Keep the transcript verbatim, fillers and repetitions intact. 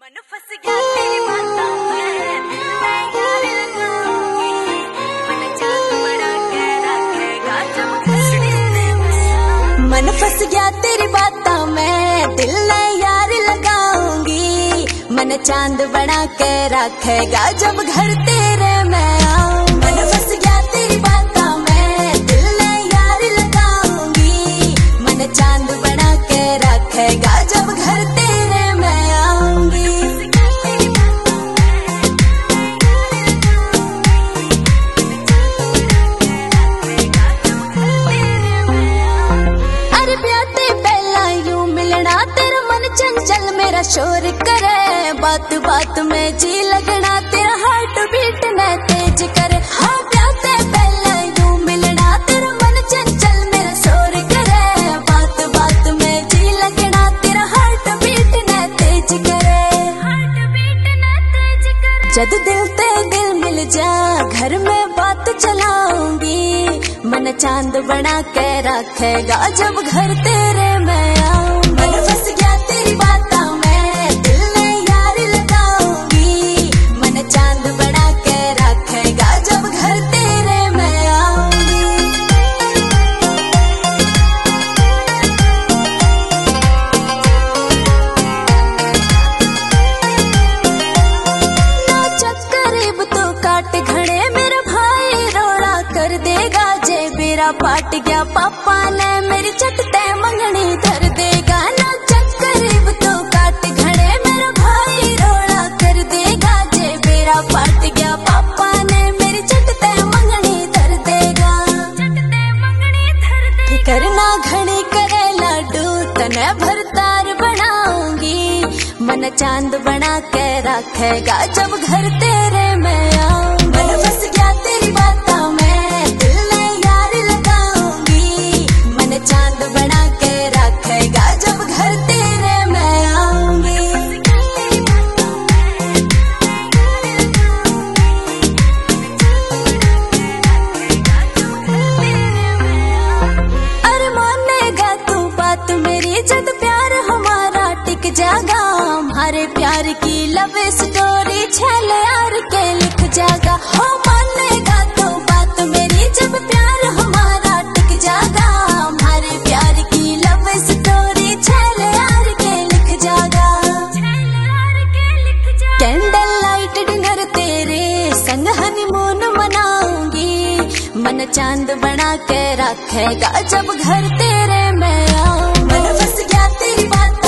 मन फंस गया तेरी बातों में, मैं यार लगाऊंगी, मन चांद बड़ा के रखेगा जब घसीटते में। मन फंस गया तेरी बातों में, दिल में यार लगाऊंगी, मन चांद बना के रखेगा जब घर तेरे में आऊं। मन फंस गया तेरी बातों में, दिल में यार लगाऊंगी, मन चांद बना के रखेगा जब घर तेरे में आऊंगी। अरे ब्याते पहला यूं मिलना, तेरा मन चंचल मेरा शोर करे, बात बात में जी लगना, तेरा हार्ट बीट न तेज करे। हाँ ब्याते पहला यूं मिलना, तेरा मन चंचल मेरा शोर करे, बात बात में जी लगना, तेरा हार्ट बीट न तेज करे, हार्ट बीट न तेज करे। जब दिल ते दिल मिल जा, घर में बात चलाऊंगी, मन चांद बना के रखेगा जब घर तेरे में आऊं। मन फंस गया तेरी बातों में, दिल में यार लगाऊंगी, मन चांद बना के रखेगा जब घर तेरे में आऊंगी। ना चक्करीब तो काट घड़े, मेरा भाई रोड़ा कर देगा, जे बेरा पाट गया पापा ने मेरी चटते मंगनी धर देगा। ना चक्करीब तो काट घड़े, मेरा भाई रोड़ा कर देगा, जे बेरा पाट गया पापा ने मेरी चटते मंगनी धर देगा, चटते मंगनी धर देगा। फिकर ना घड़ी करे लाडू, तने भरतार बनाऊंगी, मन चांद बना के रखेगा जब घर तेरे में आऊं। मन फंस गया तेरी बातों में, दिल में यार लगाऊंगी, मन चांद बना के रखेगा जब घर तेरे में आऊंगी। अरे मानेगा तू बात मेरी, जब प्यार हमारा टिक जागा, हमारे प्यार की लव स्टोरी छल यार के लिख जागा। हो मानेगा तो बात मेरी, जब प्यार हमारा टिक जागा, हमारे प्यार की लव स्टोरी छल यार के लिख जागा, कैंडल लाइट डिनर तेरे संग हनीमून मनाऊंगी, मन चांद बना के रखेगा जब घर तेरे में आऊं। मन फंस गया तेरी बात